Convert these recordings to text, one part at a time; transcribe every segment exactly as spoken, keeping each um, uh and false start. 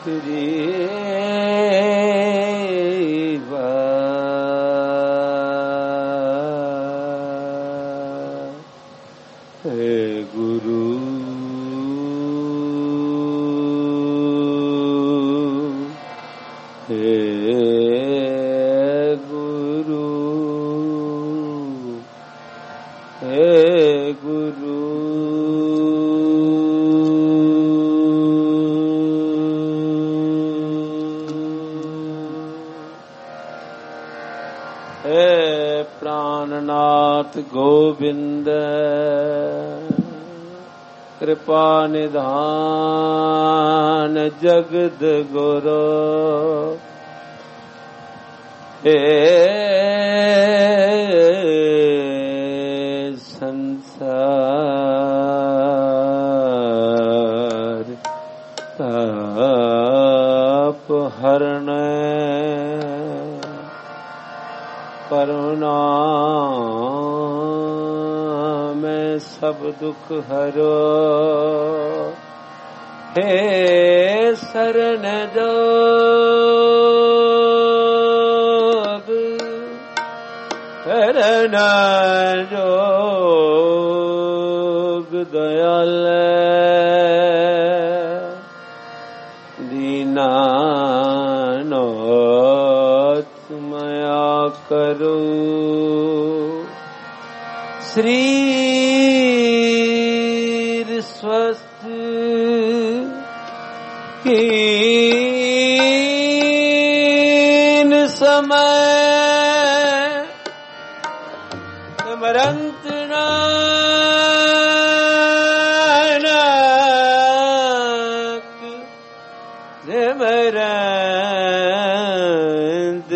श्री हे गुरु हे गुरु हे गुरु हे प्राणनाथ गोविंद कृपा निधान जगद गुरु हे संसार ताप हरण करुणा में सब दुख हरो हे शरण जोग शरण जोग दयाल दीनानाथ मया करो शरीर स्वस्थ हीन समय मरंत नानक सिमरंत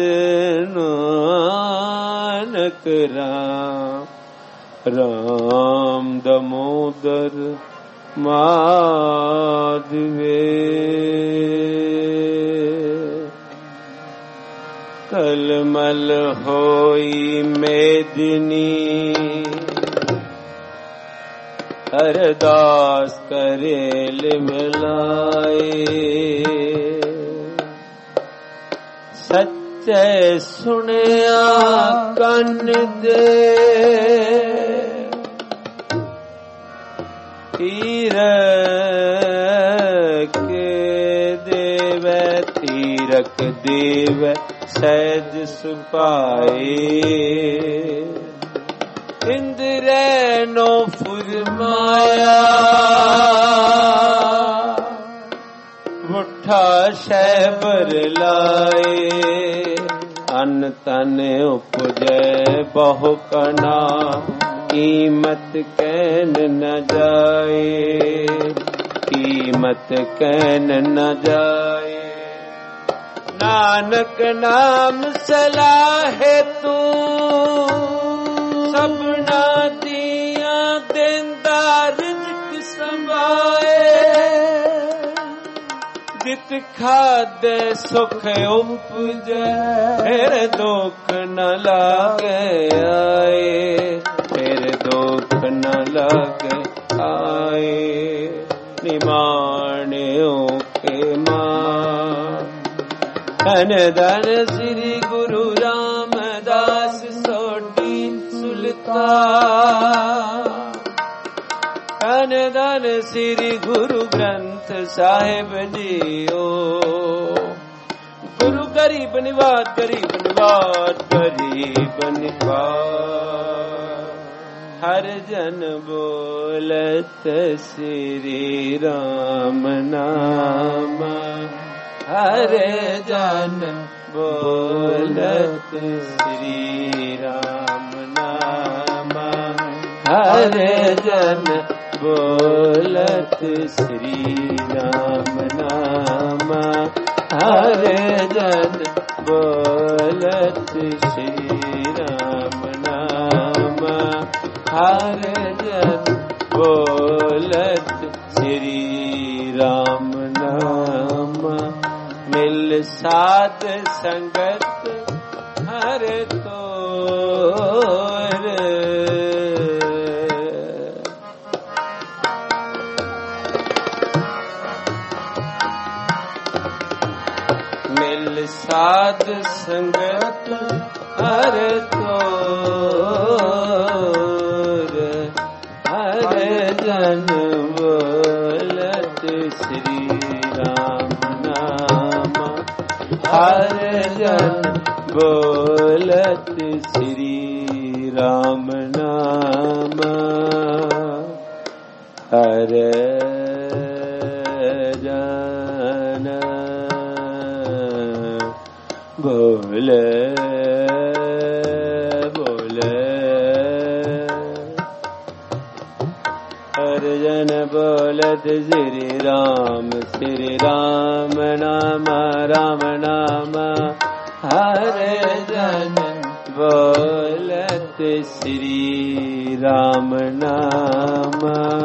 नानक राम राम दामोदर माधवे कलमल होई मेदिनी अरदास करेल मिलाए सच्चे सुनिया कन दे तीरक देव तीरक देव सहज सुपाए इंद्र नो फुरमाया मुठा शैबर लाए अन तन उपजै बहु कना कीमत कैन न जाए कीमत कैन न जाए नानक नाम सलाहे तू सबना दिया देंदा रिज़्क़ संभाए दित खादे सुख उपजे फिर दुख न लागे आए फिर दुख न लागे आए निमाणियों के मां धन धन श्री गुरु रामदास सोटी सुल्तान धन धन श्री गुरु ग्रंथ साहिब जियो गुरु गरीब निवाज गरीब निवाज गरीब निवाज हर जन बोलत श्री राम नाम हर जन बोलत श्री राम नाम हर जन बोलत श्री राम नाम हर जन बोलत श्री राम नाम हर जन बोलत श्री राम नाम मिल साध संगत हर तोर साध संगत हर तोर हर जन बोलत श्री राम नाम हर जन बोलत श्री राम नाम हर जन बोले बोले हर जन बोलत श्री राम श्री राम नाम राम नाम हर जन बोलत श्री राम नाम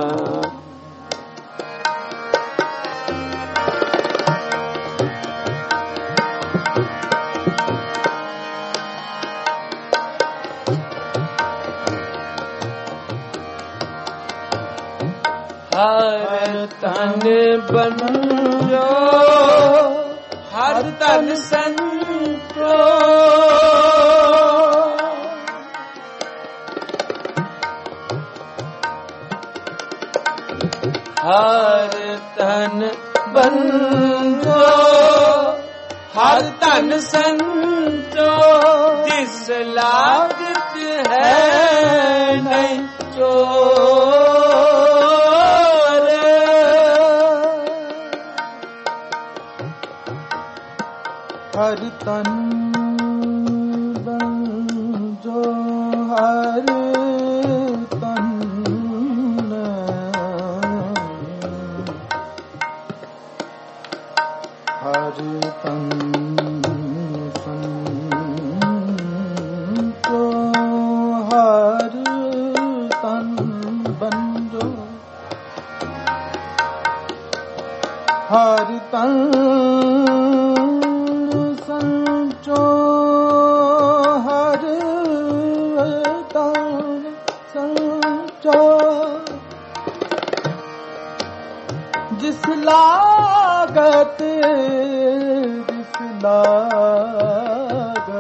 हर तन बंजो हर तन संतो हर तन बंजो हर तन संतो जिस लागत है नहीं चोर हर तन बंजो हर तन हर तन संतो हर तन बंजो हर तन संचो हर तन संचो जिस लागत जिस लागत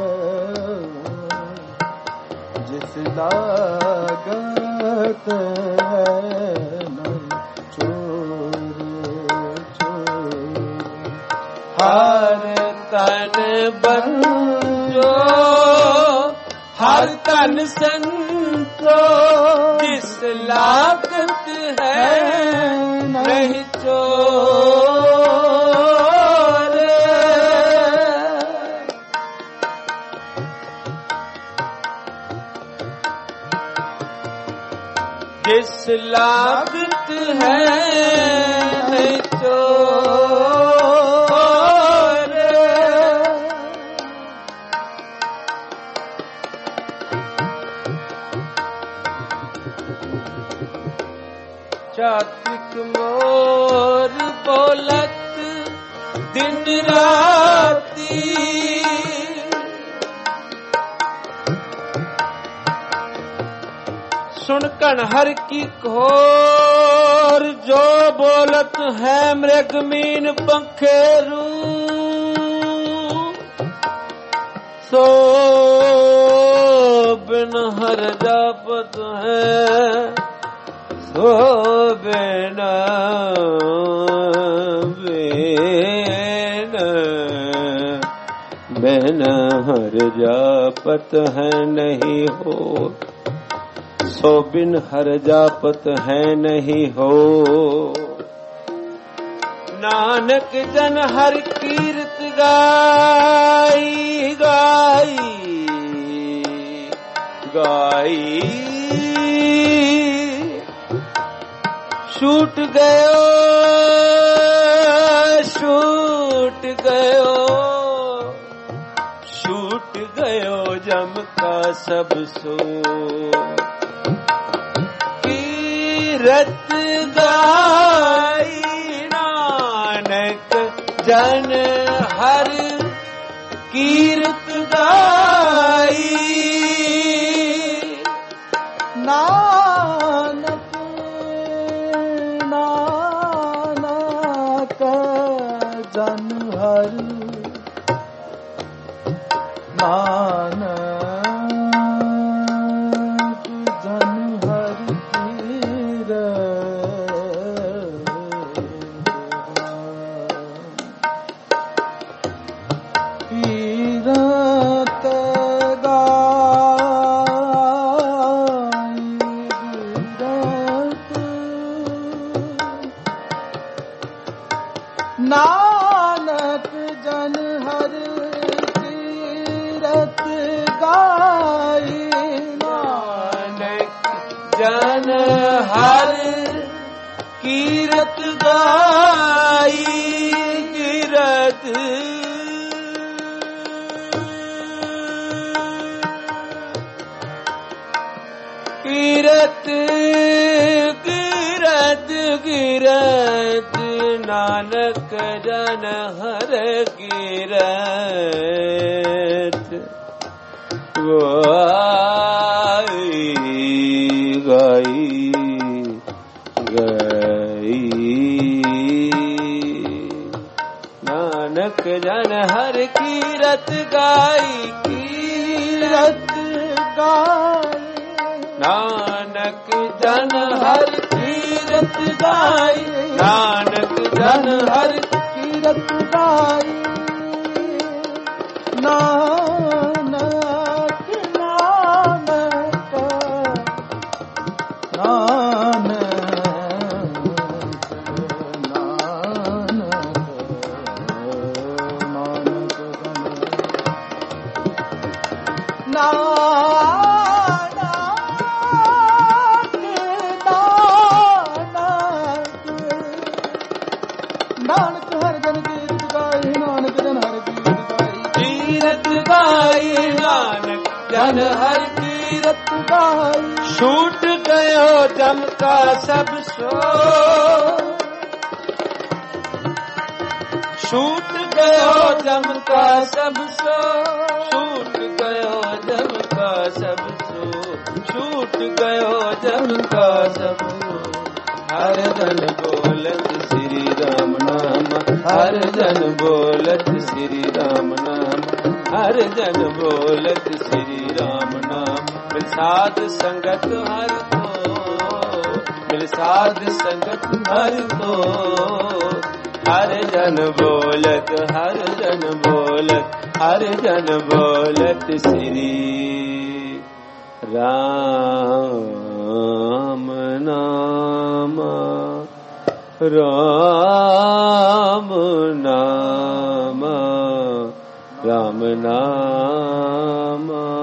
जिस लागत हर तन बंजो हर तन संतो जिस लागत है नहीं चोर जिस लागत है नहीं चोर चात्विक मोर बोलत दिन राती सुनकन हर की घोर जो बोलत है मृगमीन पंखेरू सो बिन हर जापत है सो बिन बिन बिन हर जापत है नहीं हो सो बिन हर जापत है नहीं हो नानक जन हर कीर्त गाई गाई गाई छूट गयो छूट गयो छूट गयो जम का सब सो कीरत गाई नानक जन हर कीरत गाई नानक नानक जन हर ਨਾਨਕ ਜਨ ਹਰ ਕੀਰਤ ਗਾਈ। ਨਾਨਕ ਜਨ ਹਰ ਕੀਰਤ ਗਾਈ। ਕੀਰਤ ਕੀਰਤ ਕੀਰਤ ਕੀਰਤ ਨਾਨਕ ਜਨ ਹਰ ਕੀਰਤ ਗਾਈ ਗਾਈ ਗਾਈ। ਨਾਨਕ ਜਨ ਹਰ ਕੀਰਤ ਗਾਈ। ਕੀਰਤ ਗਾਈ ਨਾਨਕ ਜਨ ਹਰ ਕੀਰਤ ਗਾਈ। ਨਾਨਕ ਜਨ ਹਰ ਕੀਰਤ ਗਾਈ। ਨਾਨਕ ਨਾਨਕ ਨਾਨਕ ਹਰ ਜਨ ਕੀਰਤ ਗਾਈ। ਨਾਨਕ ਜਨ ਹਰ ਕੀਰਤ ਗਾਈ। ਕੀਰਤ ਗਾਈ ਨਾਨਕ ਜਨ ਹਰ ਕੀਰਤ ਗਾਈ। ਛੂਟ ਗਇਓ ਜਮ ਕਾ ਸਭ ਸੋ। ਛੂਟ ਗਇਓ ਜਮ ਕਾ ਸਭ ਸੋ। ਛੂਟ ਗਇਓ ਜਮ ਕਾ ਸਭ ਸੋ। ਛੂਟ ਗਇਓ ਜਮ ਕਾ ਸਭ ਸੋ। ਹਰ ਜਨ ਬੋਲਤ ਸ੍ਰੀ ਰਾਮ ਨਾਮ। ਹਰ ਜਨ ਬੋਲਤ ਸ੍ਰੀ ਰਾਮ ਨਾਮ। ਹਰ ਜਨ ਬੋਲਤ ਸ੍ਰੀ ਰਾਮ ਨਾਮ। ਮਿਲ ਸਾਧ ਸੰਗਤ ਹਰ ਕੋ। ਮਿਲ ਸਾਧ ਸੰਗਤ ਹਰ ਕੋ। ਹਰ ਜਨ ਬੋਲਤ ਹਰ ਜਨ ਬੋਲਤ ਹਰ ਜਨ ਬੋਲਤ ਸ੍ਰੀ ਰਾਮ ਨਾਮ। ਰਾਮ ਨਾਮ ਰਾਮ ਨਾਮ।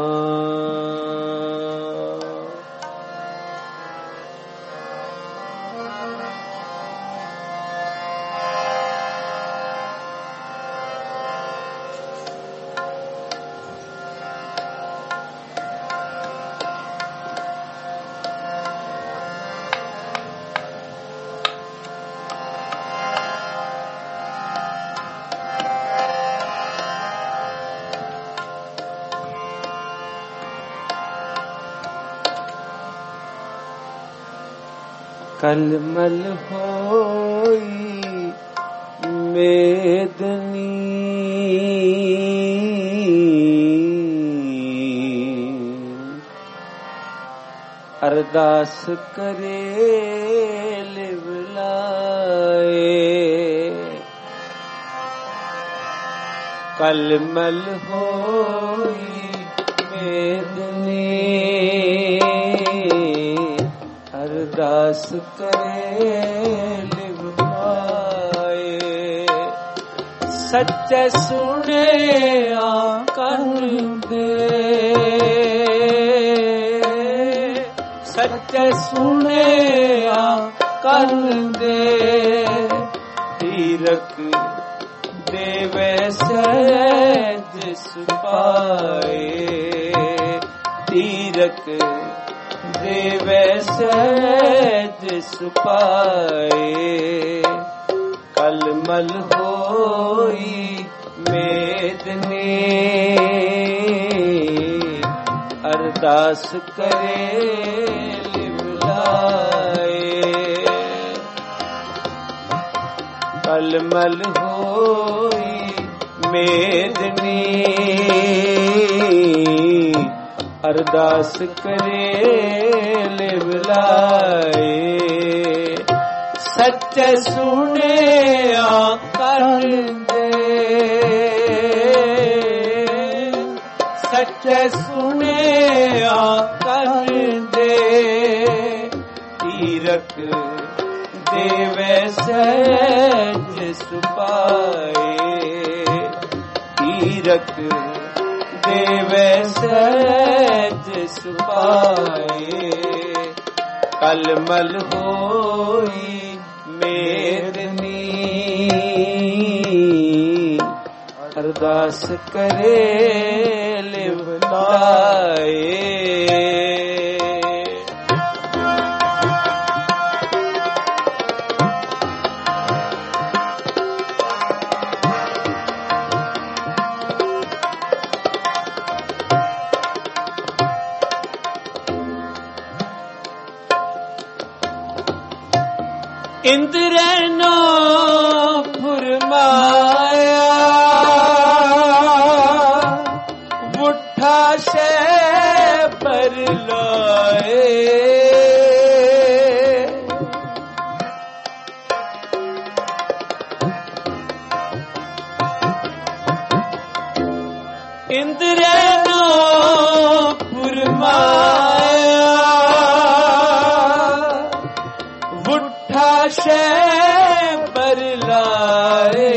ਕਲਮਲ ਹੋਈ ਮੇਦਨੀ। ਅਰਦਾਸ ਕਰੇ ਲਿਵ ਲਾਏ। ਕਲਮਲ ਹੋਈ ਮੇਦਨੀ। ਅਰਦਾਸ ਕਰੇ ਲਿਵ ਪਾਏ। ਸੱਚੇ ਸੁਣਿਆ ਕੰਨ ਦੇ। ਸੱਚੇ ਸੁਣਿਆ ਕੰਨ ਦੇ। ਤੀਰਕ ਦੇਵੇ ਸਹਿਜ ਸੁਪਾਏ। ਤੀਰਕ ਦੇਵੇ ਸਹਿਜ ਸੁਪਾਏ। ਕਲਮਲ ਹੋਈ ਮੇਦਨੀ। ਅਰਦਾਸ ਕਰੇ ਲਿਵ ਲਾਏ। ਕਲਮਲ ਹੋਈ ਮੇਦਨੀ ਅਰਦਾਸ ਕਰੇ ਲਿਵ ਲਾਏ ਸੱਚੇ ਸੁਣਿਆ ਕਰਦੇ ਸੱਚੇ ਸੁਣਿਆ ਕਰਦੇ ਤੀਰਕ ਦੇਵੇ ਸਹਿਜ ਸੁਪਾਏ ਤੀਰਕ ਦੇਵੇ ਸਹਿਜ ਸੁਪਾਏ ਕਲਮਲ ਹੋਈ ਮੇਦਨੀ ਅਰਦਾਸ ਕਰੇ ਲਿਵ ਲਾਏ ਇੰਦਰੇ ਨੋ ਫੁਰਮਾਇਆ ਬੁੱਠਾ ਸ਼ੈ ਪਰ ਲਾਏ ਇੰਦਰੇ ਨੋ ਫੁਰਮਾਇਆ ਬੁੱਠਾ ਸ਼ੈ ਪਰ ਲਾਏ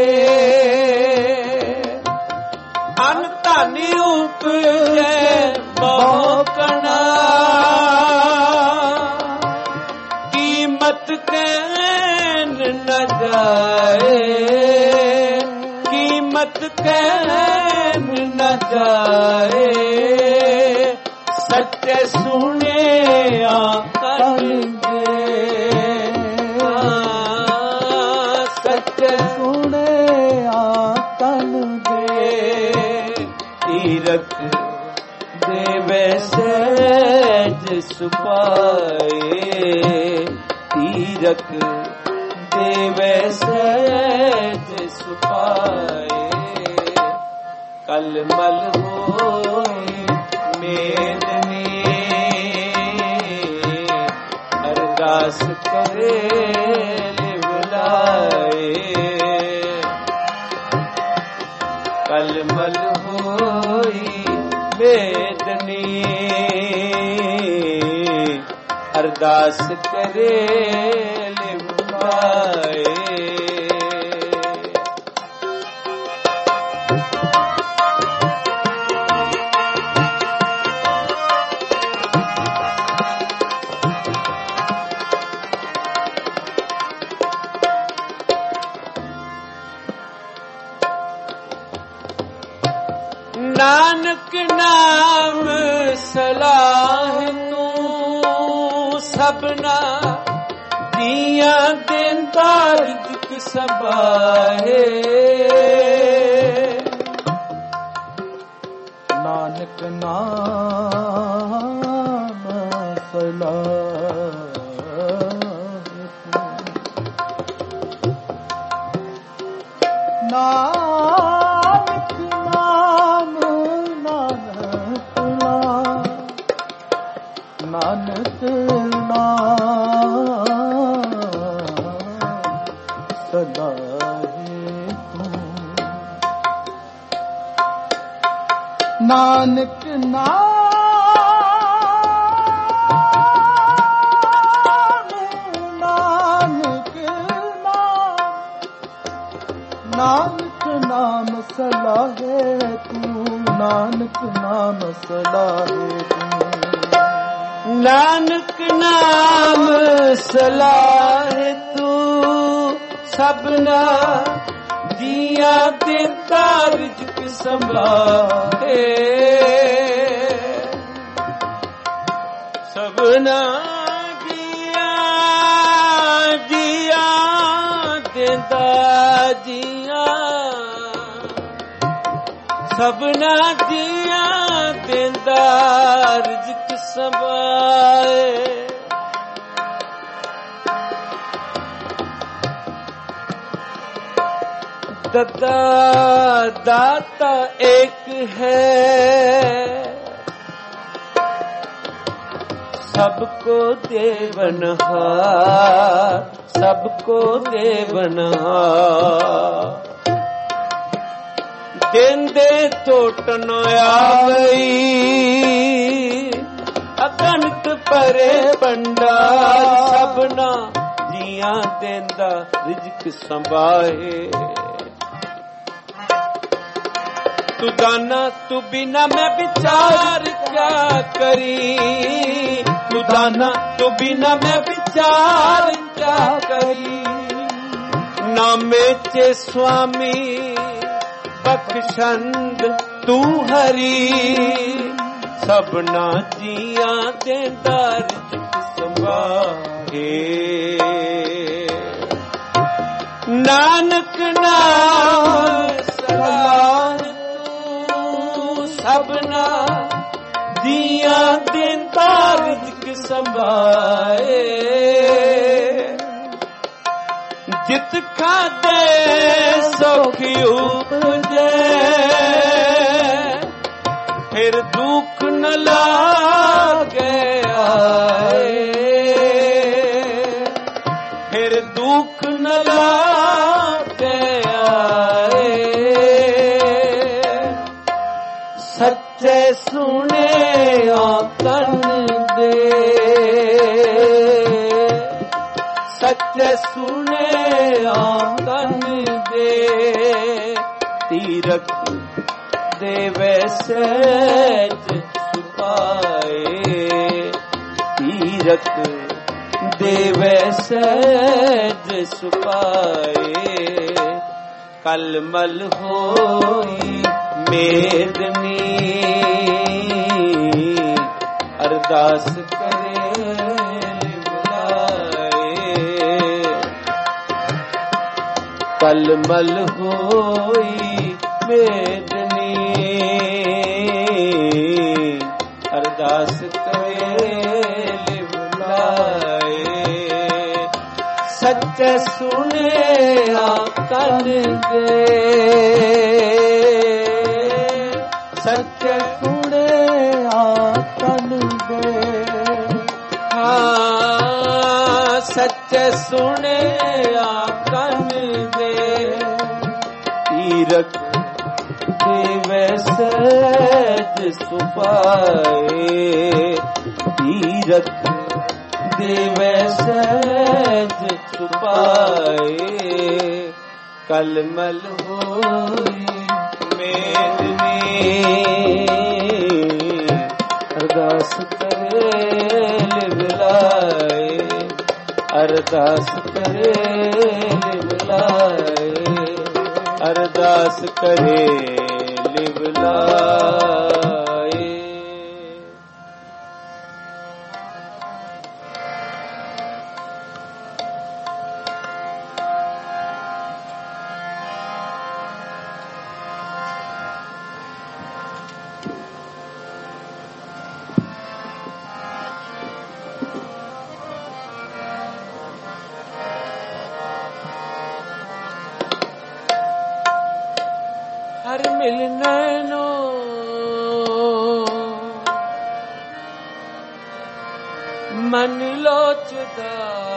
ਅਨ ਧਾਨੀ ਉਪਜੈ ਬਹੁ ਕਣਾ ਕੀਮਤ ਕਹਿਨ ਨ ਜਾਏ ਕੀਮਤ ਕਹਿਨ ਨ ਜਾਏ ਸੱਚੇ ਸੁਣਿਆ ਕਰਦੇ ਸੱਚੇ ਸੁਣਿਆ ਕਰਦੇ ਤੀਰਕ ਦੇਵੇ ਸਹਿਜ ਸੁਪਾਏ ਤੀਰਕ ਦੇਵੇ ਸਹਿਜ ਸੁਪਾਏ ਕਲਮਲ ਹੋਈ ਮੇਦਨੀ ਅਰਦਾਸ ਕਰੇ ਲਿਵ ਲਾਏ ਕਲਮਲ ਹੋਈ ਮੇਦਨੀ ਅਰਦਾਸ ਕਰੇ ਲਿਵ ਲਾਏ ਨਾਨਕ ਨਾਮ ਸਲਾਹ ਤੂੰ ਸਭਨਾ ਦੀਆਂ ਦਿੰਦਾ ਰਿਜ਼ਕ ਸਬਾਹੇ ਨਾਨਕ ਨਾਮ ਸਲਾਹ ਨਾਨਕ ਨਾਮ ਨਾਨਕ ਨਾਮ ਨਾਨਕ ਨਾਮ ਸਦਾ ਹੈ ਤੂੰ ਨਾਨਕ ਨਾਮ ਨਾਨਕ ਨਾਮ ਸਲਾਹੇ ਤੂੰ ਨਾਨਕ ਨਾਮ ਸਲਾਹੇ ਤੂੰ ਨਾਨਕ ਨਾਮ ਸਲਾਹੇ ਤੂੰ ਸਭਨਾ ਦੀਆਂ ਦਿੰਦਾ ਰਿਜ਼ਕ ਸੰਭਾਲੇ ਸਭਨਾ ਦੀਆਂ ਦੀਆਂ ਦਿੰਦਾ ਜੀਆਂ ਸਭਨਾ ਦੀਆਂ ਦਿੰਦਾ ਰਿਜ਼ਕ ਸੰਭਾਲੇ दत्ता दाता एक है, सबको देवनहार, सबको देवनहार। देंदे टोट न आवई, अगणित परे भंडार। सबना जिया देंदा रिज़्क़ संभाहे। तू दाना तू बिना मैं विचार क्या करी, तू दाना तू बिना मैं विचार क्या करी। नामे चे स्वामी बख्शंद तू हरी, सबना जिया देंदा रिज़्क़ संभाहे। नानक नाम सलाम सबना जिया देंदा रिज़्क़ संभाए। जित खादे सुखी उपजे, फिर दुख न लागे आए, फिर दुख न लागे आए। सच्चे सुने आकन दे, सच्चे सुने आकन दे। तीरथ देवे सहज सुपाए, तीरथ देवे सहज सुपाए। कलमल होई मेदनी, अरदास करे बुलाए। कलमल होई मेदनी, अरदास करे बुलाए। सच्चे सुने आकन दे, सच्चे सुने आकन दे। हाँ सच्चे सुने आकन दे। तीरथ देवे सहज सुपाए, तीरथ देवे सहज सुपाए। कलमल होई मेदनी, अरदास करे लिवलाए, अरदास करे लिवलाए, अरदास करे लिवलाए। हर मिलने नो मन लोचदा,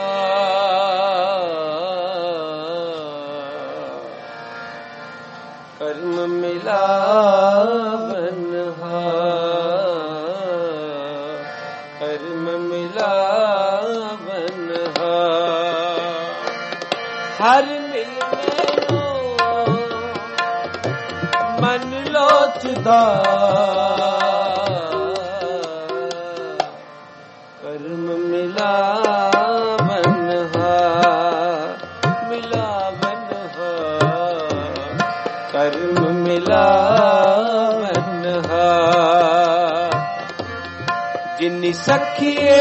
कर्म मिलावन कर्म मिलावन हर मिलने नो मन लोचदा, कर्म मिलावन मिलावन कर्म मिलावन जिन्नी सखिए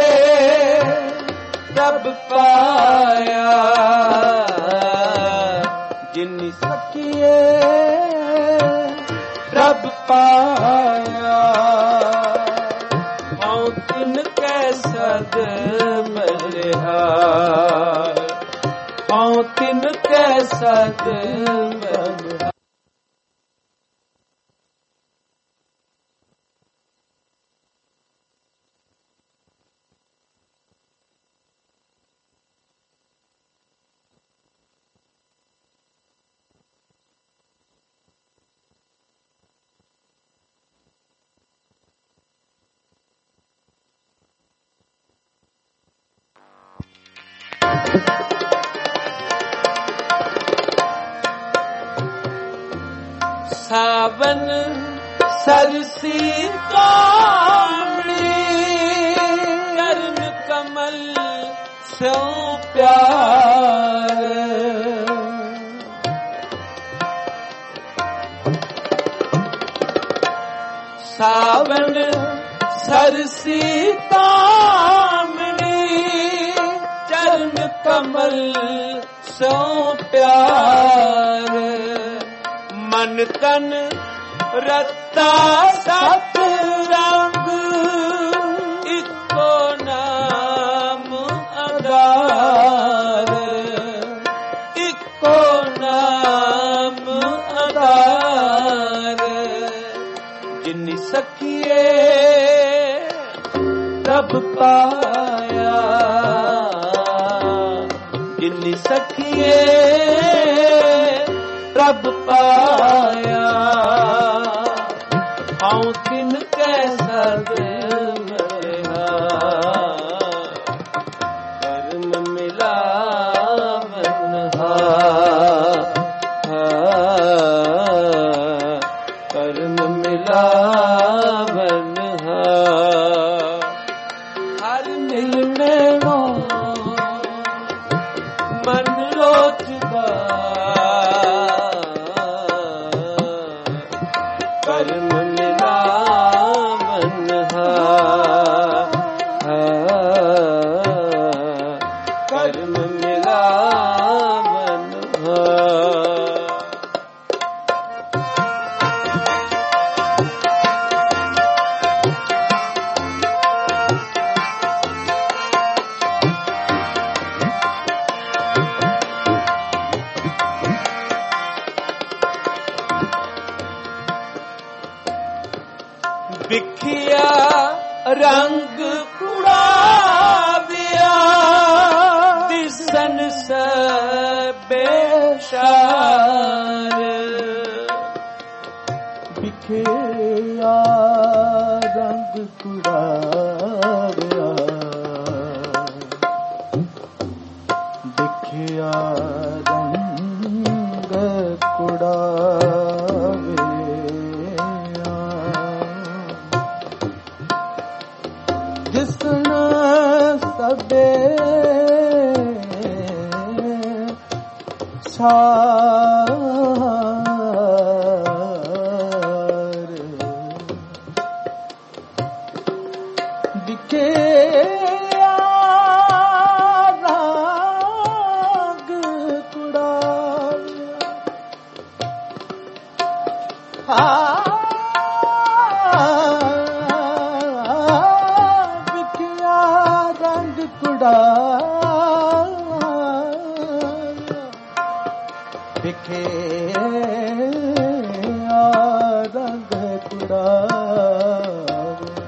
रब पाया, जिन्नी सखिए रब पाया, औ तिन कै सद बलिहार, ਹਉ ਤਿਨ ਕੈ ਸਦ ਬਨ। ਸਾਵਨ ਸਰਸੀ ਕਾਮਣੀ ਚਰਨ ਕਮਲ ਸਿਉ ਪਿਆਰ। ਸਾਵਨ ਸਰਸੀ ਕਾਮਣੀ ਚਰਨ ਕਮਲ ਸਿਉ ਪਿਆਰ। ਮਨ ਤਨ ਰਤਾ ਸਤ ਰੰਗ ਇੱਕੋ ਨਾਮ ਆਧਾਰ। ਇੱਕੋ ਨਾਮ ਆਧਾਰ। ਜਿਨੀ ਸਖੀਏ ਪ੍ਰਭ ਪਾਇਆ। ਜਿਨੀ ਸਖੀਏ ਪ੍ਰਭ ਪਾਇਆ। ਹਉ ਤਿਨ ਕੈ ਸਦ ਮਿਲਿਆ। ਕਰਮ ਮਿਲਾਵਨ ਹਾ। ਕਰਮ ਮਿਲਾਵਨ ਹਾ। ਹਰ ਮਿਲਣੇ ਮੋ ਮਨ ਲੋਚਦਾ। ਕਰਮ ਮਿਲਾਵਨ ਹਾ। ਕਰਮ ਮਿਲਾਵਨ ਹਾ। ਵਿਖਿਆ ਰੰਗ ਕੁੜਾਵਿਆ ਦਿਸਨ ਸਭੇ ਸ਼ਾਰ। ਵਿਖਿਆ ਰੰਗ ਕੁੜਾਵਿਆ। ਵਿਖਿਆ ਰੰਗ ਕੁੜਾਵਿਆ। ਜਿਸਨ ਸਭੇ ਸਾਰ। ਵਿਖਿਆ ਰੰਗ ਕੁੜਾਵਿਆ। ਵਿਖਿਆ ਰੰਗ ਕੁੜਾਵਿਆ। ਵਿਖਿਆ ਰੰਗ ਕੁੜਾਵਿਆ।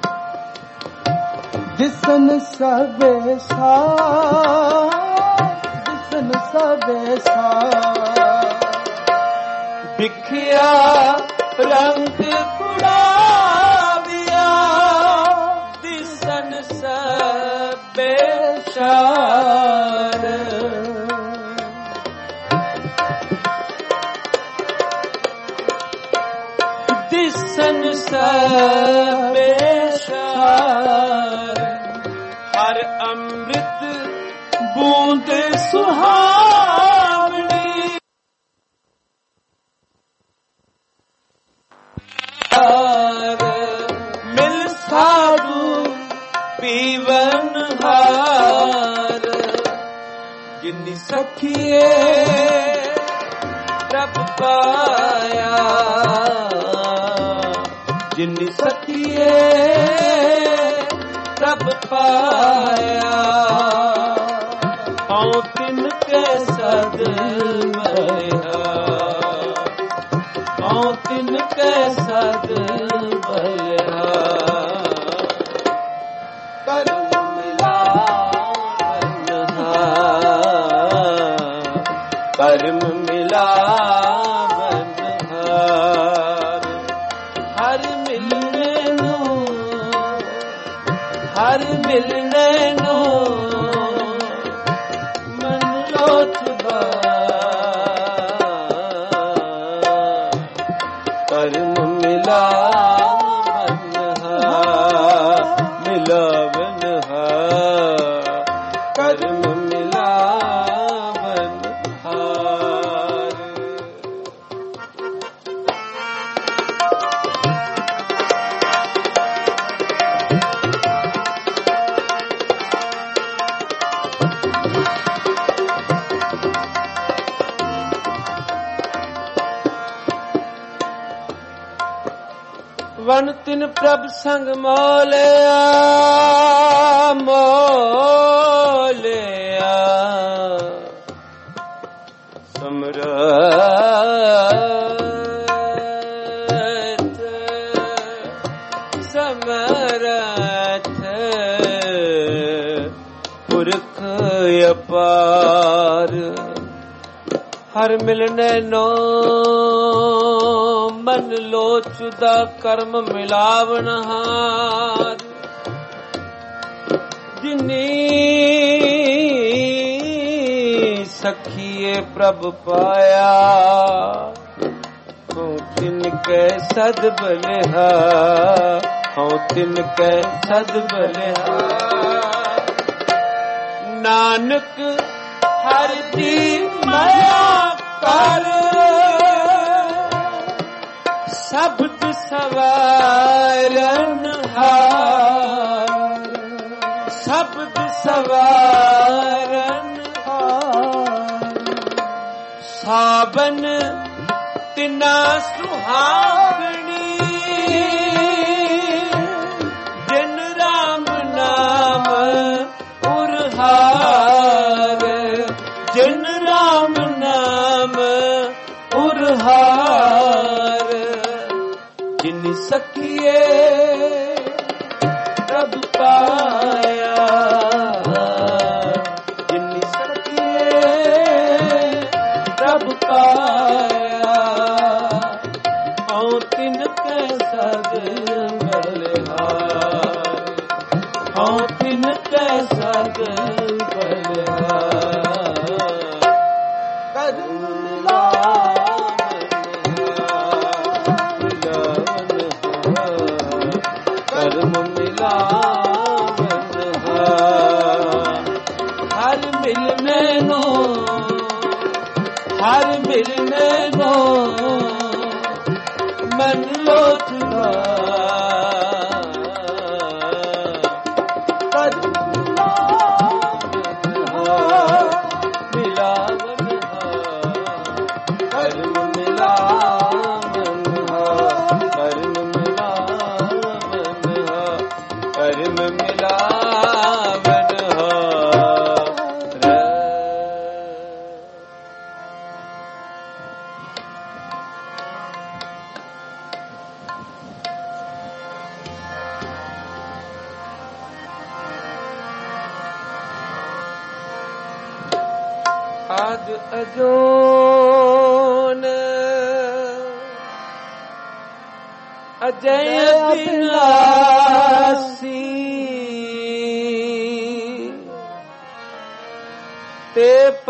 ਦਿਸਨ ਸਭੇ ਸਾਰ। ਦਿਸਨ ਸਭੇ ਸਾਰ। ਵਿਖਿਆ ਰੰਗ ਕੁੜਾਵਿਆ ਦਿਸਨ ਸਭੇ ਸ਼ਾਰ। ਦਿਸਨ ਸਭੇ ਸ਼ਾਰ। ਹਰ ਅੰਮ੍ਰਿਤ ਬੂੰਦ ਸੁਹਾਵਣੀ। ਮਿਲ ਸਾਧੂ ਪੀਵਨ ਹਾਰ। ਜਿਨੀ ਸਖੀਏ ਪ੍ਰਭ ਪਾਇਆ। ਜਿਨੀ ਸਖੀਏ ਪ੍ਰਭ ਪਾਇਆ। ਹਉ ਤਿਨ ਕੈ ਮਿਲਾਵਨ ਹਾਰ। ਹਰ ਮਿਲਣੇ ਨੂੰ ਹਰ ਮਿਲਣੇ ਨੂੰ ਮਨ ਲੋਚਦਾ ਕਰਮ ਮਿਲਾਵਨ ਹਾਰ। ਮਿਲਾਵਨ ਹਾਰ ਕਰਮ ਮਿਲਾਵਨ ਹਾਰ। ਵਨ ਤਿਨ ਪ੍ਰਭ ਸੰਗ ਮੋਲਿਆ ਮੋਲਿਆ ਸਮਰਥ ਸਮਰਥ ਪੁਰਖ ਅਪਾਰ। ਹਰ ਮਿਲਣੇ ਨੋ ਮਨ ਲੋਚਦਾ ਕਰਮ ਮਿਲਾਵਨ ਹਾਰ। ਜਿਨੀ ਸਖੀਏ ਪ੍ਰਭ ਪਾਇਆ ਹਉ ਤਿਨ ਕੈ ਸਦ ਬਲਿਹਾ। ਹਉ ਤਿਨ ਕੈ ਸਦ ਬਲਿਹਾ। ਨਾਨਕ ਹਰਿ ਦੀ ਮਾਇਆ ਕਰ ਸ਼ਬਦ ਸਵਾਰਨ ਹਾਰ। ਸ਼ਬਦ ਸਵਾਰਨ ਹਾਰ। ਸਾਬਨ ਤਿਨਾ ਸੁਹਾਗਣੀ ਜਿਨ ਰਾਮ ਨਾਮ ਉਰਹਾਰ। ਜਿਨ ਰਾਮ ਨਾਮ ਉਰਹਾਰ। ਜਿਨ ਸਖੀਏ ਪ੍ਰਭ ਪਾਇਆ। ਜਿਨ ਸਖੀਏ ਪ੍ਰਭ ਪਾਇਆ। ਹਉ ਤਿਨ ਕੈ ਸਦ ਬਲਿਹਾਰ। ਹਉ ਤਿਨ ਕੈ ਸਦ ਬਲਿਹਾਰ। ਕਰਮ ਮਿਲਾਵਨ ਹਾਰ। ਹਰ ਮਿਲਣੇ ਨੂੰ ਹਰ ਮਿਲਣੇ ਨੂੰ ਮਨ ਲੋਚਦਾ ਕਰਮ ਮਿਲਾਵਨ ਹਾਰ। ਕਰਮ ਮਿਲਾਵਨ ਹਾਰ। ਕਰਮ ਕਰਮ ਮਿਲਾਵਨ ਹਾਰ। ਆਦ ਅਜੋਨ ਅਜੈ ਅਬਿਨਾਸੀ ਤੇ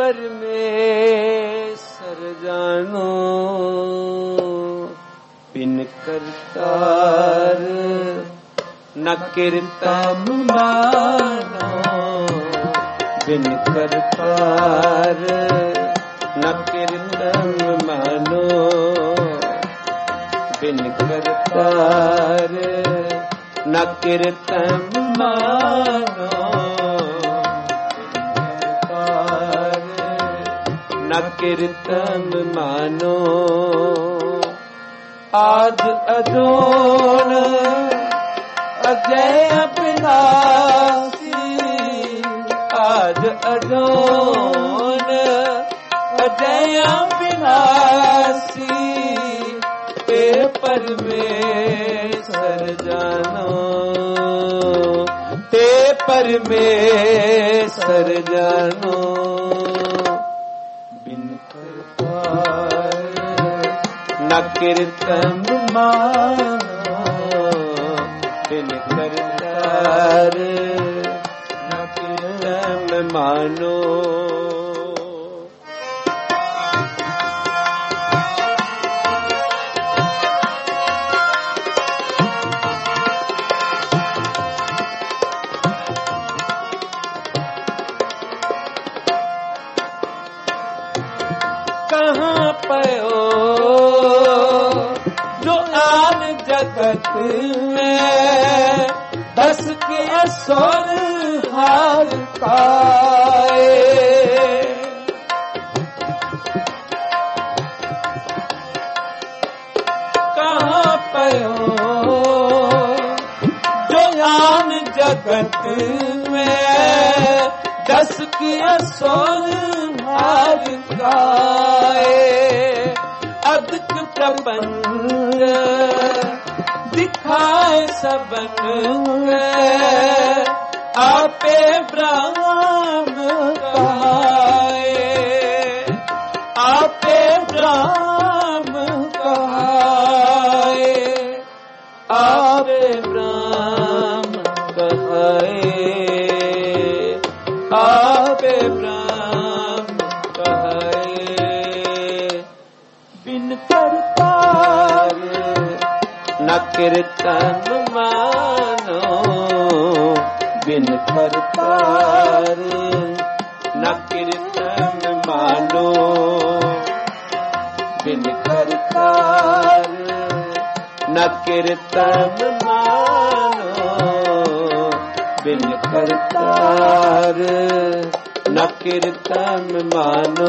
ਪਰਮੇਸ਼ਰ ਜਾਨੋ ਬਿਨ ਕਰਤਾਰ ਨ ਕੀਰਤਨ ਮਾਨੋ। ਬਿਨ ਕਰਤਾਰ ਨ ਕੀਰਤਨ ਮਾਨੋ। ਬਿਨ ਕਰਤਾਰ ਨ ਕੀਰਤਨ ਮਾਨੋ। ਨ ਕੀਰਤਨ ਮਾਨੋ। ਆਦ ਅਜੋਨ ਅਜੈ ਅਬਿਨਾਸੀ। ਆਦ ਅਜੋਨ ਅਜੈ ਅਬਿਨਾਸੀ ਤੇ ਪਰਮੇਸ਼ਰ ਜਾਨੋ। ਤੇ ਪਰਮੇਸ਼ਰ ਜਾਨੋ। ਬਿਨ ਕਰਤਾਰ न कीर्तन मानो बिन करतार न कीर्तन मानो। कहाँ पयो जो आन जगत में दस के असुर हार पाए। कहाँ पयो जो आन जगत में दस के असुर हार गाए। अधिक प्रपंच दिखाए सबन के आपे ब्रह्म कहाए। आपे ब्रह्म कहाए। आपे ब्रह्म कहाए। आपे ब्रह्म बिन करतार न कीर्तन मानो बिन करतार न कीर्तन मानो बिन करतार न कीर्तन मानो बिन करतार न कीर्तन मानो।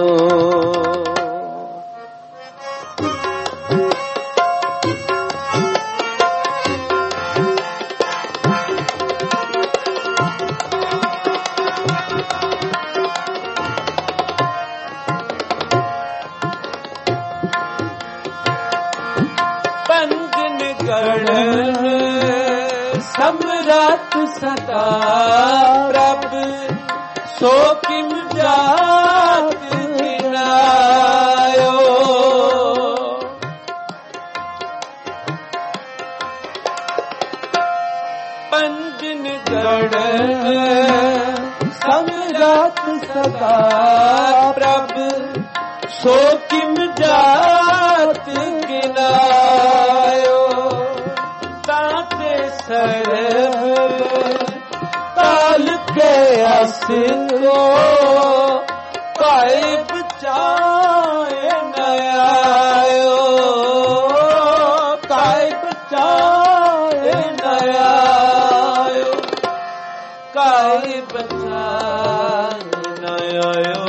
सम्राट सदा प्रभु सो किम जात गिनायो। पंजन गढ़ सम्राट सदा प्रभु सो किम जात गिनायो। सर्व काल के असको काई बचाए न आयो। काई बचाए न आयो। काई बचाए न आयो।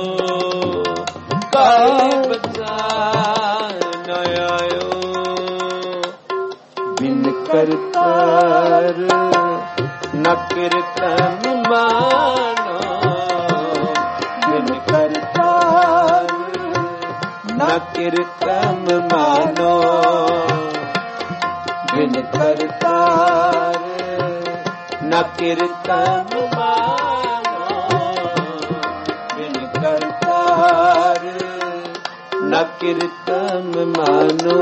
काई बचाए न आयो। बिन करतार न कीर्तन मानो बिन करतार न कीर्तन मानो बिन करतार न कीर्तन मानो बिन करतार न कीर्तन मानो।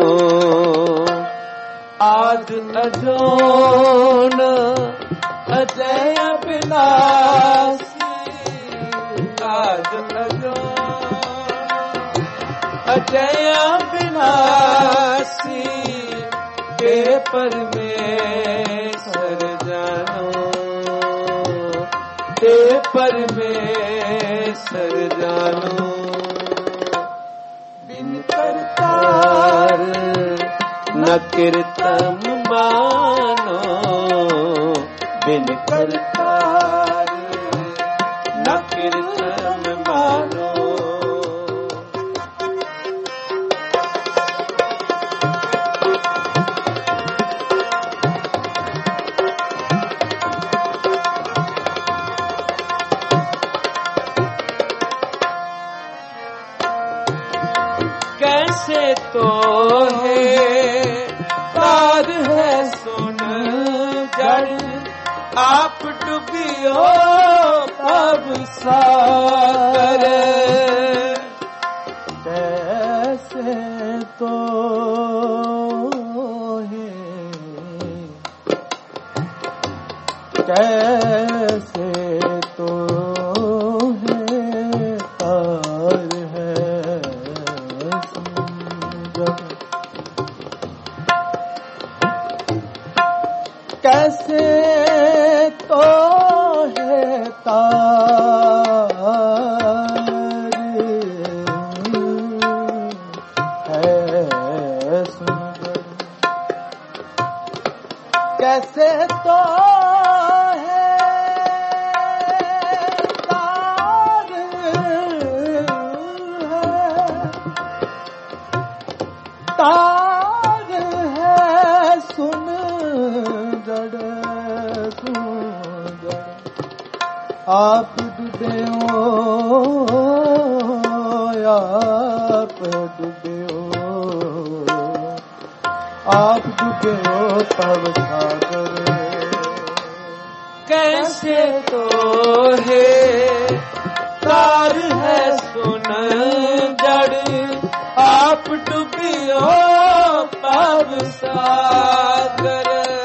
आद अजोन अजय विनाशी। आद अजोन अजय विनाशी के परमेश्वर जानो। ते परमेश्वर जानो। बिन करतार न कीर्तन मानो बिन करतार न कीर्तन मानो। कैसे तो है तार है सुन जड़ आप डूबियो अब सागर। कैसे तो कैसे तो है तार है सुंदर, कैसे तो है तार है सुंदर, कैसे तो तार है सुंदर सुंदर, आप डूबे हो आप डूबे हो आप डूबे हो तब सागर, कैसे तो है तार है सुंदर, आप डूबियो पाव सागर,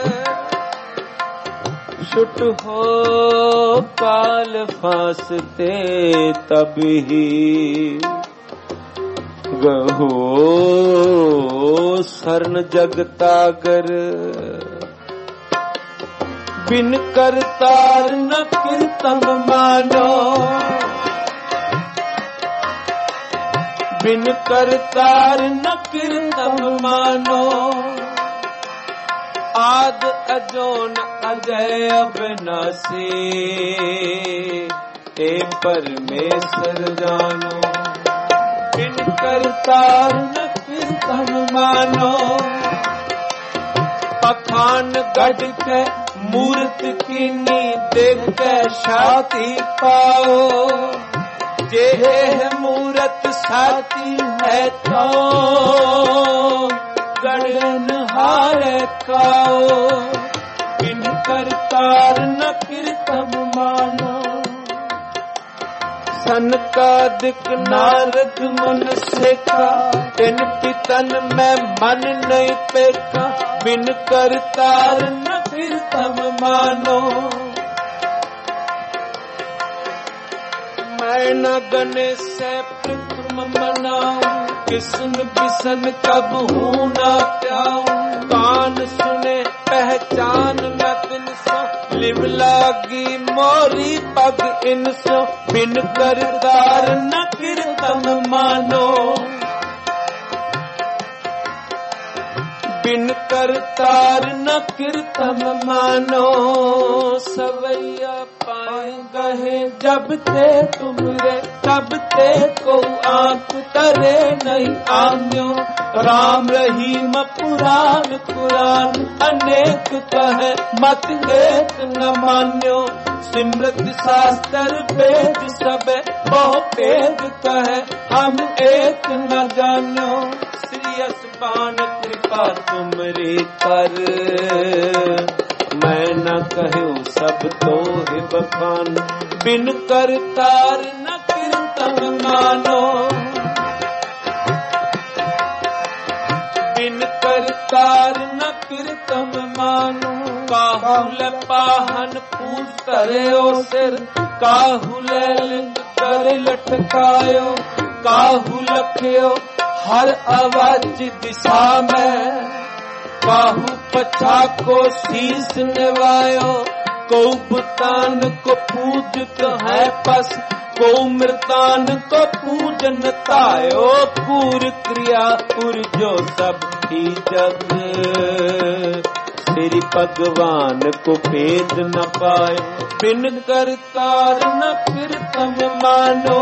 छुट हो काल फांसते तब ही गहो शरण जगतागर, बिन करतार न कीर्तन मानो, बिन करतार न कीर्तन मानो, आद अजोन अजय अविनाशी, हे परमेश्वर जानो, बिन करतार न कीर्तन मानो, पखान गढ़ के मूर्त कीनी देख के छाती पाओ, जे है मूरत साथी है तो गढ़न हारे खाओ, बिन करतार न कीर्तन मानो, सनकादिक नारद मुन सेखा, तिन पितन में मन नहीं पेखा, बिन करतार न कीर्तन मानो, मैं न गणेश से प्रथम मनाऊं, किसन बिसन कब हूँ न प्याऊं, कान सुने पहचान न बिन सो, लिव लागी मोरी पग इनसो, बिन करतार न कीर्तन मानो, बिन करतार न कीर्तन मानो, सवैया पाए गहे जब ते तुमरे, तब ते को आंख तरे नहीं आम्यो, राम रहीम पुराण पुराण अनेक कहे मत एक न मान्यो, सिमृत शास्त्र वेद सब बहु भेद कहे हम एक न जान्यो, श्रीयस बाण कृपा तुमरे कर, मैं न कहूँ सब तो है बखान, बिन करतार न कीर्तन मानो, बिन करतार न कीर्तन मानो, काहुल पाहन पूज करे ओ सिर, काहुल लिंग करे लटकायो, काहू लख्यो हर आवाज दिशा में, काहू पछा को शीस निवायो, को बुतान को पूजत है पस, को मृतान को पूजन तायो, पूर क्रिया पुर जो सब ही जग, श्री भगवान को भेद न पाए, बिन करतार न कीर्तन मानो,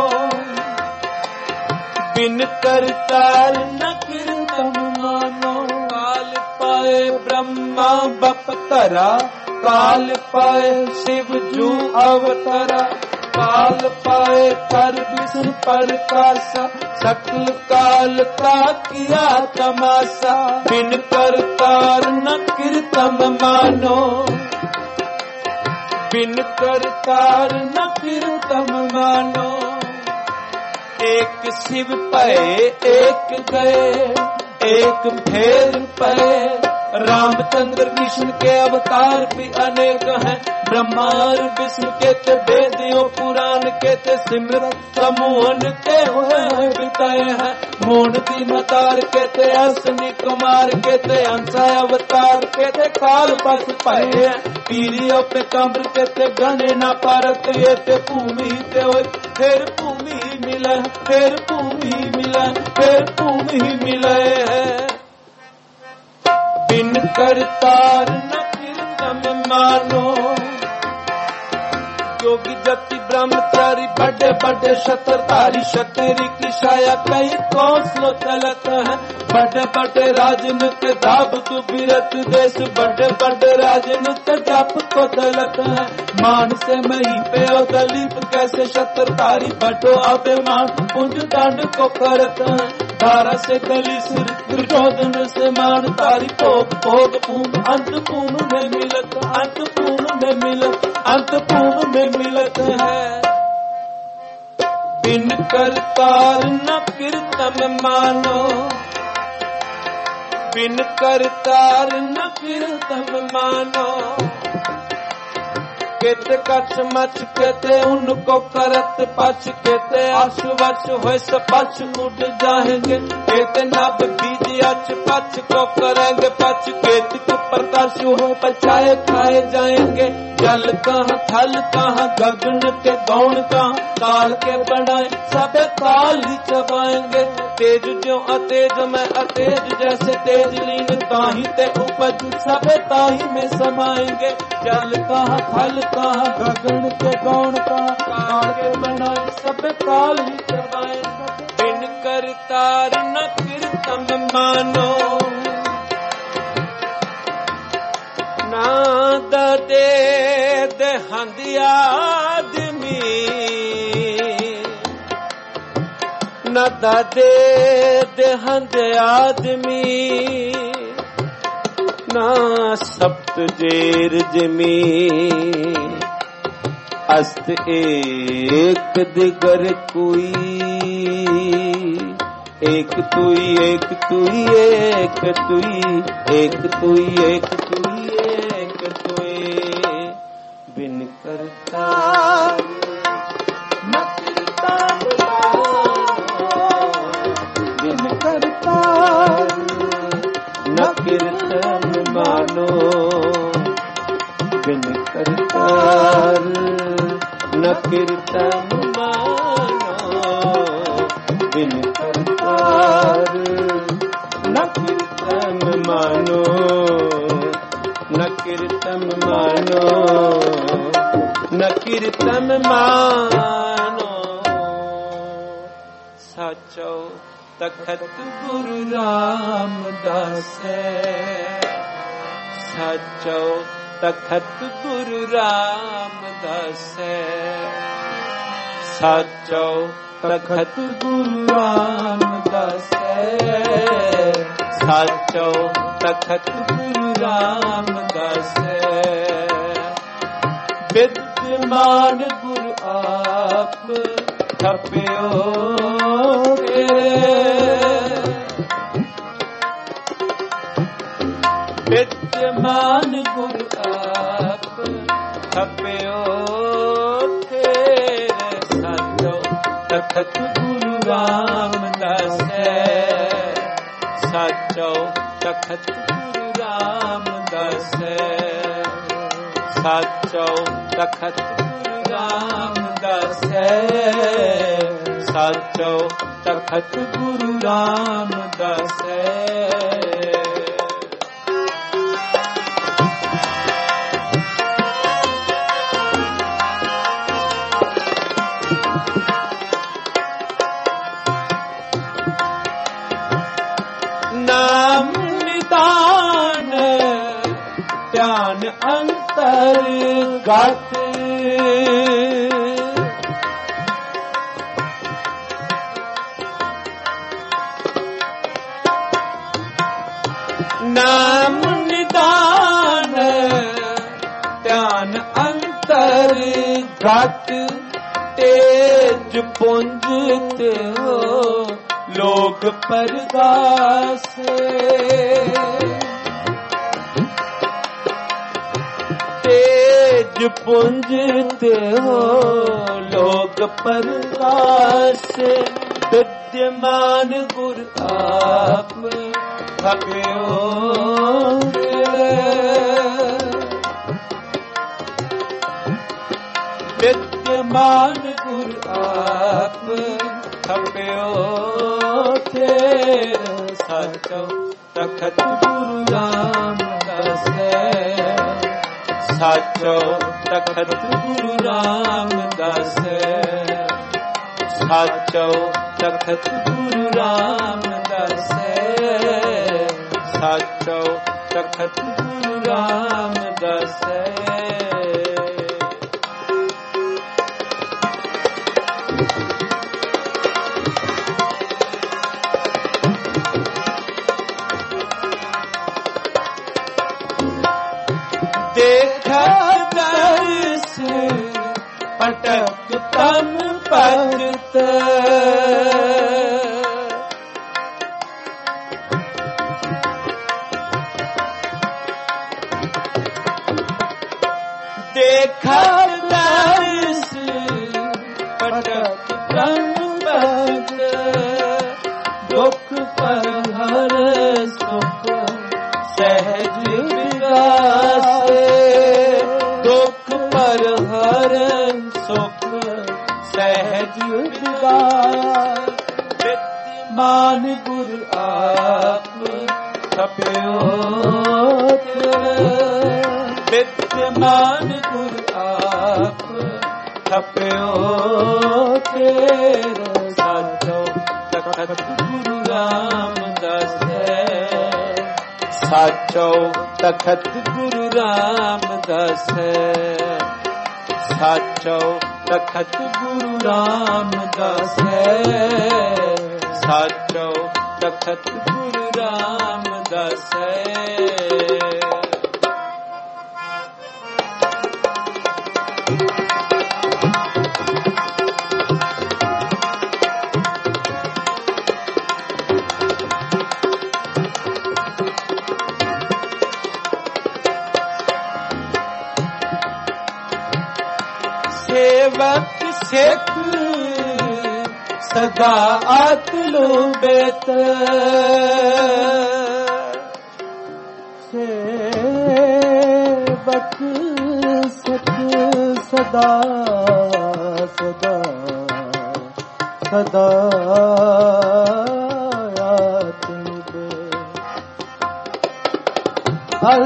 बिन करतार न कीर्तन मानो, काल पाए ब्रह्मा बपतरा, काल पाए शिव जू अवतरा, काल पाए कर विष्णु प्रकाशा, सकल काल का किया तमाशा, बिन करतार न कीर्तन मानो, बिन करतार न कीर्तन मानो, एक शिव पे एक गए, एक फेर पे रामचंद्र कृष्ण के अवतार भी अनेक हैं, ब्रह्मा और विष्णु के ते वेदियों पुराण के ते सिमरत समूहन के हुए बिताए हैं। मोहनती मतार के ते अश्विनी कुमार के ते अंसा अवतार के ते काल बस पाए हैं। पीरियों पे कम्र के ते गणे न पारत ये ते भूमि ते हो फिर भूमि मिला, फिर भूमि मिला, फिर भूमि मिले है। बिन करतार न कीर्तन मानो, योगी जति ब्रह्मचारी बड़े बड़े शत्रधारी, क्षत्रिय की छाया कई कौशल तलत है। बड़े बड़े राजनीत धाब तु बिरत देश, बड़े बड़े राजनीत जाप को दलत है। मान से मही पे ओ दलीप कैसे शत्रधारी, बटो अभिमान पुंज दंड को करत है। धारा से कली सिर दुर्योधन से मान तारी, भोग भोग पूर्ण अंत पूर्ण में मिलत, अंत पूर्ण में मिलत, अंत पूर्ण में मिलत है। बिन करतार न कीर्तन मानो, बिन करतार न कीर्तन मानो। केते कछ मच केते उनको करत पछ, केते आशु वश हो सपछ उड़ जाएंगे। केते नब बीज अच पछ को करेंगे पछ, केत को प्रकाश हो बचाए खाए जाएंगे। जल कहाँ थल कहाँ गगन के गौण कहाँ, काल के बनाए सब काल ही चबाएंगे। तेज जो अतेज में अतेज जैसे तेज लीन, ताही ते उपज सब ताही में समाएंगे। जल कहाँ थल कहाँ गगन के गौण कहाँ, काल के बनाए सब काल ही चबाएंगे। बिन करतार न कीर्तन मानो, ना दे देहंदी आदमी, न दे देहंद आदमी। ना सप्त जेर जमी, अस्त एक दिगर कोई। एक तुई एक तुई एक तुई, एक तुई एक तुई एक तुई। बिन करतार न कीर्तन मानो, बिन करतार न कीर्तन मानो। बिन करतार न कीर्तन मानो, बिन करतार न कीर्तन मानो, न कीर्तन मानो, न कीर्तन मानो। साचो तखत गुरु रामदास, साचो तखत गुरु रामदास। साचो तखत गुरु रामदास, साचो तखत गुरु रामदास। विद्यमान गुरु आप थप्यो के, विद्यमान गुरु आप थप्यो के। साचो तखत गुरु रामदास, साचो तखत गुरु रामदास। साचो तखत गुरु रामदास, साचो तखत गुरु रामदास। नाम निदान ध्यान अंतर गत, नाम निदान ध्यान अंतर गत। तेज पुंज ते हो लोग परगास, निज पुंजते हो लोक परकाश विद्यमान गुर आप थप्यो विद्यमान गुर आप थप्यो तेरा साचो तखत गुरु रामदास साचो तखत गुरु रामदास साचो तखत गुरु रामदास साचो तखत गुरु रामदास देखा दर्श पटक तम पजत देखा दर्श पटक तम पजत दुख पर हर सुख सहज विलास दुख पर हर सुख सहज विलास विद्यमान गुरु आप थप्यो विद्यमान गुरु आप थप्यो तेरा साचो तखत गुरु रामदास साचो तखत गुरु रामदास साचो तखत गुरु रामदास साचो तखत गुरु रामदास सेवक सिख सदा आतलो बेत सेवक सिख सदा सदा सदा आतलो बेत अल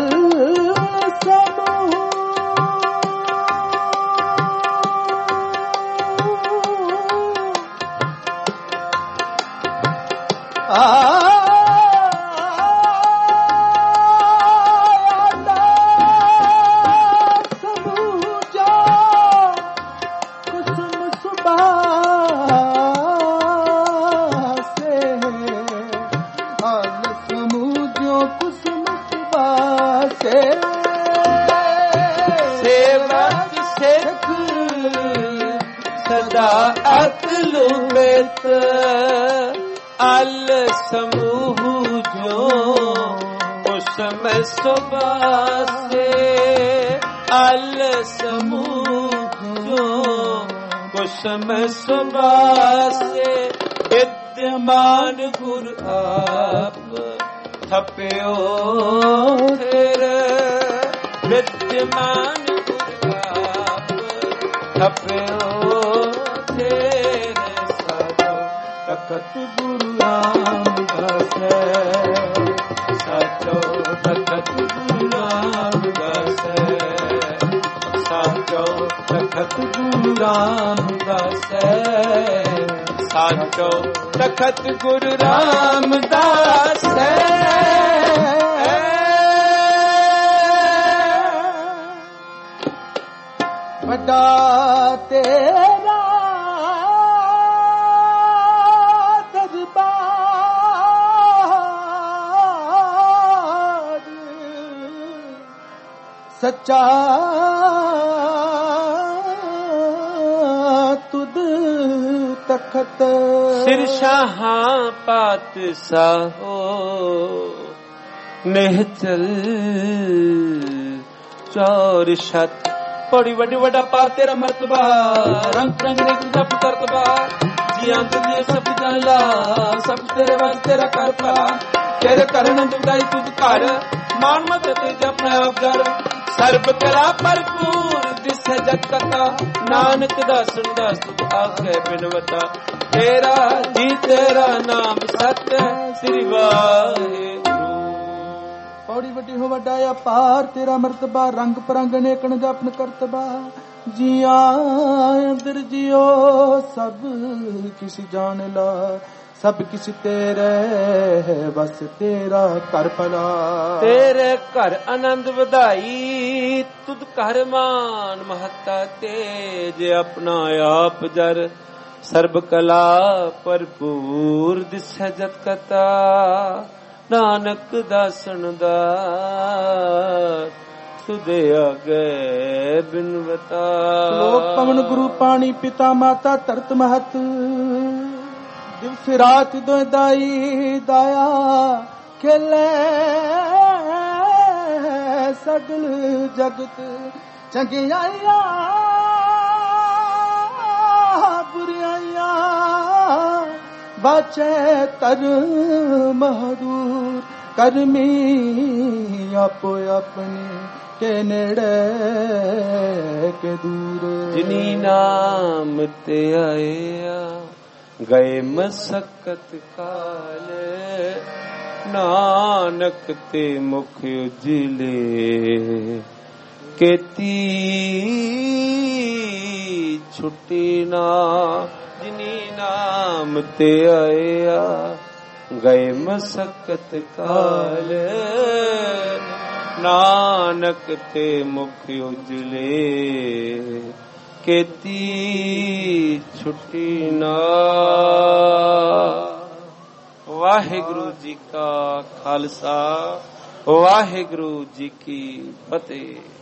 अतलु बेत अल समूह जो उसमें सुबासे अल समूह जो उसमें सुबासे विद्यमान गुरु आप थप्यो तेरे विद्यमान गुरु आप थप्यो तखत गुरु रामदास साचो तखत गुरु रामदास साचो तखत गुरु रामदास साचो तखत गुरु रामदास बड़ा तेरा सच्चा तुद तखत सिरशाह पातशाहो निहचल चौर शत बड़ी वड्डी वड्डा पार तेरा मर्तबा रंग रंग ने जप करतबा जियां तुझे सब जानला सब तेरे वास तेरा कर भला तेरे करण दुदाई तुझ कर मान मत ते अपने आप कर सर्ब कला भरपूर दिसे जग कथा नानक दा सुनदा सुख आखे बिनवता तेरा जी तेरा नाम सत्य श्री वाहिगुरू। पौड़ी वड्डी हो वड्डा अपार तेरा मर्तबा रंग परंग नेकन जपन करतबा जिया अंदर जियो सब किसी जान ला सब किसी तेरे बस तेरा कर भला तेरे घर आनंद वधाई तुद घर मान महता तेज अपना आप जर सर्ब कला भरपूर दिसै जत कथा नानक दासन दा सुदे आगे बिनवता। लोक पवन गुरु पानी पिता माता तरत महत दिवस रात दो दाई दाया खेले सगल जगत चंगियाइया बुराइया बाचे कर महदूर करमी आपो अपने के नेड़े के दूर जिनी नाम ते आया गए मसकत काल नानक ते मुख उजिले केती छुट्टी ना जिनी नाम ते आया गए मसकत काल नानक ते मुख उजले केती छुट्टी ना। वाहिगुरु जी का खालसा वाहिगुरु जी की फतेह।